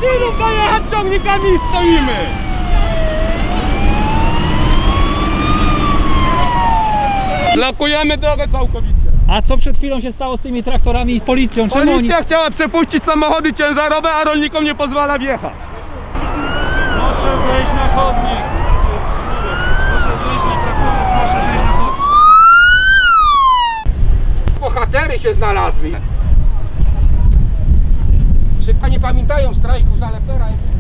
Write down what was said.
Ilu dojechać ciągnikami i stoimy? Blokujemy drogę całkowicie. A co przed chwilą się stało z tymi traktorami i policją? Czemu Policja chciała przepuścić samochody ciężarowe, a rolnikom nie pozwala wjechać. Proszę wejść na chodnik. Proszę wejść na traktorów, proszę wejść na chodnik. Bohatery się znalazły. Że nie pamiętają strajku Zalepera.